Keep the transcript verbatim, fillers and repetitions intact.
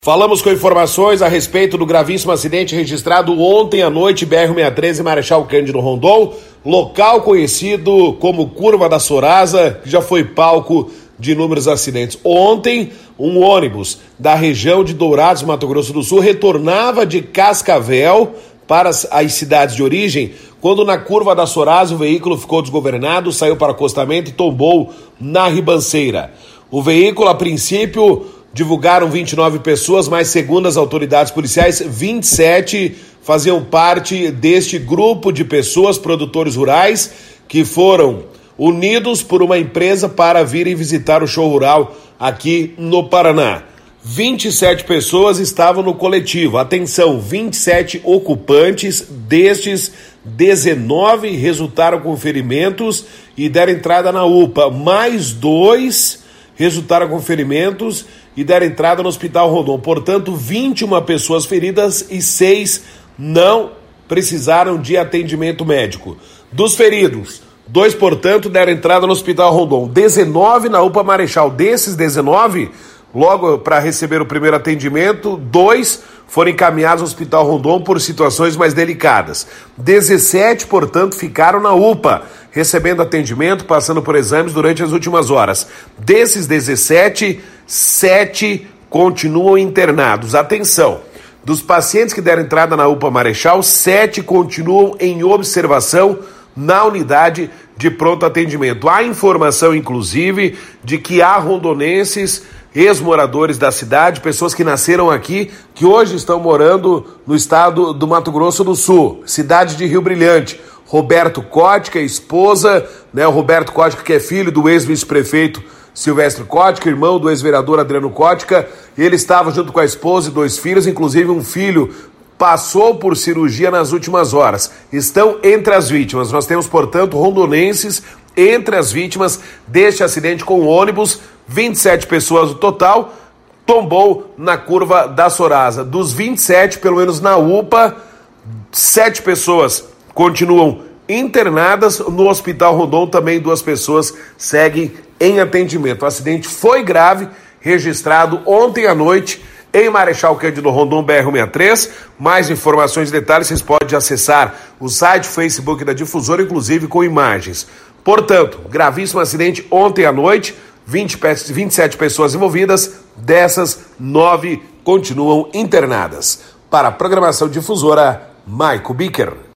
Falamos com informações a respeito do gravíssimo acidente registrado ontem à noite, B R cento e treze, Marechal Cândido Rondon, local conhecido como Curva da Sorasa, que já foi palco de inúmeros acidentes. Ontem, um ônibus da região de Dourados, Mato Grosso do Sul, retornava de Cascavel para as cidades de origem, quando na Curva da Sorasa o veículo ficou desgovernado, saiu para acostamento e tombou na ribanceira. O veículo, a princípio, divulgaram vinte e nove pessoas, mas segundo as autoridades policiais, vinte e sete faziam parte deste grupo de pessoas, produtores rurais, que foram unidos por uma empresa para virem visitar o show rural aqui no Paraná. vinte e sete pessoas estavam no coletivo. Atenção, vinte e sete ocupantes, destes dezenove resultaram com ferimentos e deram entrada na U P A. Mais dois resultaram com ferimentos e deram entrada no Hospital Rondon. Portanto, vinte e uma pessoas feridas e seis não precisaram de atendimento médico. Dos feridos, dois, portanto, deram entrada no Hospital Rondon. dezenove na U P A Marechal. Desses dezenove, logo para receber o primeiro atendimento, dois foram encaminhados ao Hospital Rondon por situações mais delicadas. dezessete, portanto, ficaram na U P A, recebendo atendimento, passando por exames durante as últimas horas. Desses dezessete, sete continuam internados. Atenção, dos pacientes que deram entrada na U P A Marechal, sete continuam em observação na unidade de pronto atendimento. Há informação, inclusive, de que há rondonenses, ex-moradores da cidade, pessoas que nasceram aqui, que hoje estão morando no estado do Mato Grosso do Sul, cidade de Rio Brilhante. Roberto Kotka, esposa, né, o Roberto Kotka, que é filho do ex-vice-prefeito Silvestre Kotka, irmão do ex-vereador Adriano Kotka. Ele estava junto com a esposa e dois filhos, inclusive um filho passou por cirurgia nas últimas horas. Estão entre as vítimas. Nós temos, portanto, rondonenses entre as vítimas deste acidente com o ônibus. vinte e sete pessoas no total, tombou na Curva da Sorasa. Dos vinte e sete, pelo menos na U P A, sete pessoas continuam internadas. No Hospital Rondon também duas pessoas seguem em atendimento. O acidente foi grave, registrado ontem à noite em Marechal Cândido Rondon, B R cento e treze. Mais informações e detalhes vocês podem acessar o site, o Facebook da Difusora, inclusive com imagens. Portanto, gravíssimo acidente ontem à noite, vinte, vinte e sete pessoas envolvidas, dessas, nove continuam internadas. Para a programação Difusora, Maico Bicker.